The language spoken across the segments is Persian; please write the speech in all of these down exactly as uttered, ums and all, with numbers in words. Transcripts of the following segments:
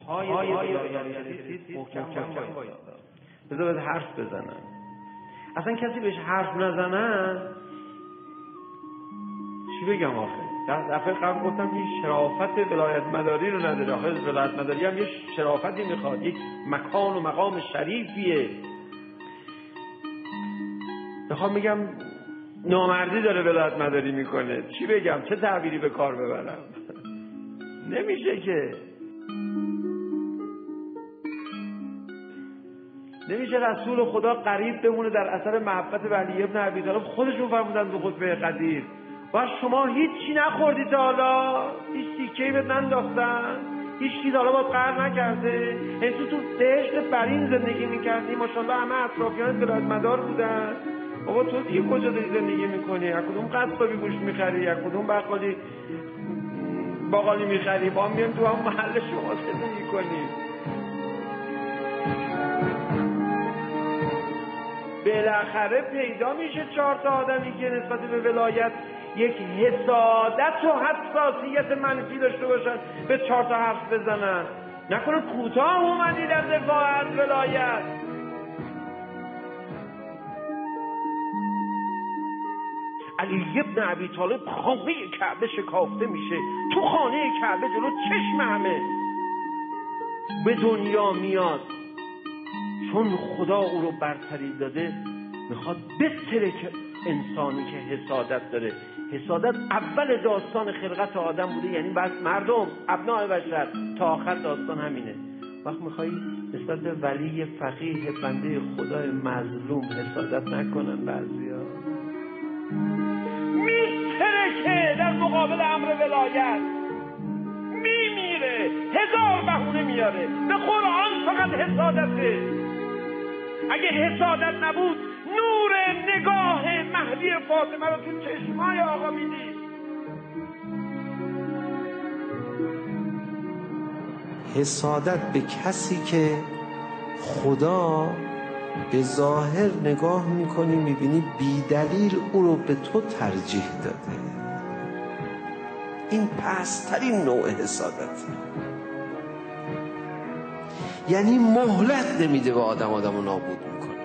پای ولایت محکم باید. بذار باید حرف بزنن. اصلا کسی بهش حرف نزنن چی بگم آخه؟ دفعه قبل گفتم این شرافت ولایت مداری رو نداره. آخه ولایت مداری هم یه شرافتی میخواد، یک مکان و مقام شریفیه. بخوام میگم نامردی داره ولایت مداری میکنه، چی بگم؟ چه تعبیری به کار ببرم؟ نمیشه که نمیشه رسول خدا غریب بمونه در اثر محبت به علی ابن ابی طالب. خودشون فرمودن تو خطبه قدیر و شما هیچی نخوردی تا حالا، هیچ تیکه‌ای بهت ننداختن، هیچ چیز حالا باید قهر نکرده. این تو تو دشت برین زندگی میکردی، ماشاءالله همه اطرافیان ولایت مدار بودن. بابا تو دیگه کجا داری زندگی میکنی؟ از کدوم قصابی گوشت میخری؟ از کدوم بقالی باقالی میخری؟ با هم میایم تو هم محل شما زندگی کنیم. بالاخره پیدا میشه چهار تا آدمی که نسبت به ولایت یک حسادت و حساسیت منفی داشته باشن، به چهار تا حرف بزنن. نکنه کوتاه اومدی در دفاع از ولایت. علی ابن ابی طالب خانه کعبه شکافته میشه، تو خانه کعبه جلو چشم همه به دنیا میاد. چون خدا او رو برتری داده میخواد بستره که انسانی که حسادت داره. حسادت اول داستان خلقت آدم بوده، یعنی بس مردم ابناء بشر تا آخر داستان همینه. وقت میخوایی نسبت به ولی فقیه بنده خدای مظلوم حسادت نکنن، بعضیا میترکه در مقابل امر ولایت، میمیره، هزار بهونه میاره. به قرآن فقط حسادته. اگه حسادت نبود نور نگاه مهدی فاطمه رو تو چشمای آقا میدید. حسادت به کسی که خدا به ظاهر نگاه میکنی میبینی بی دلیل او رو به تو ترجیح داده. این پست‌ترین نوع حسادت، یعنی مهلت نمیده به آدم، آدم رو نابود میکنه.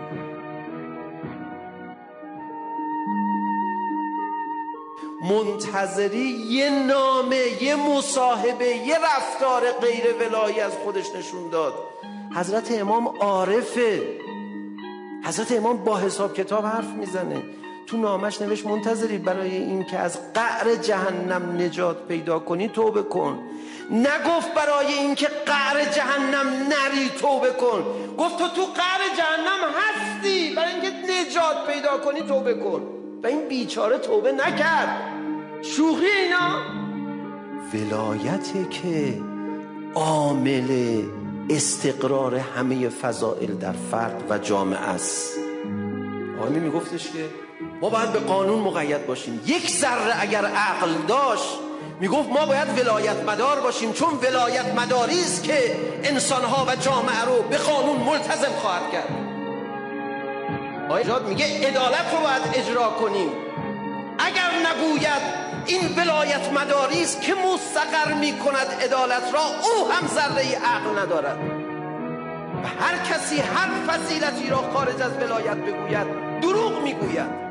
منتظری یه نامه، یه مصاحبه، یه رفتار غیر ولایی از خودش نشون داد. حضرت امام عارفه، حضرت امام با حساب کتاب حرف میزنه. تو نامش نوشت منتظری برای این که از قعر جهنم نجات پیدا کنی توبه کن. نگفت برای این که قعر جهنم نری توبه کن، گفت تو تو قعر جهنم هستی، برای اینکه نجات پیدا کنی توبه کن. و این بیچاره توبه نکرد. شوخی اینا؟ ولایته که عامل استقرار همه فضائل در فرد و جامعه است. آقای میگفتش که ما باید به قانون مقید باشیم. یک ذره اگر عقل داشت میگفت ما باید ولایت مدار باشیم، چون ولایت مداری است که انسانها و جامعه رو به قانون ملتزم خواهد کرد. آقای جاد میگه عدالت رو باید اجرا کنیم. اگر نگوید این ولایت مداری است که مستقر میکند عدالت را، او هم ذره عقل ندارد. و هر کسی هر فضیلتی را خارج از ولایت بگوید دروغ میگوید.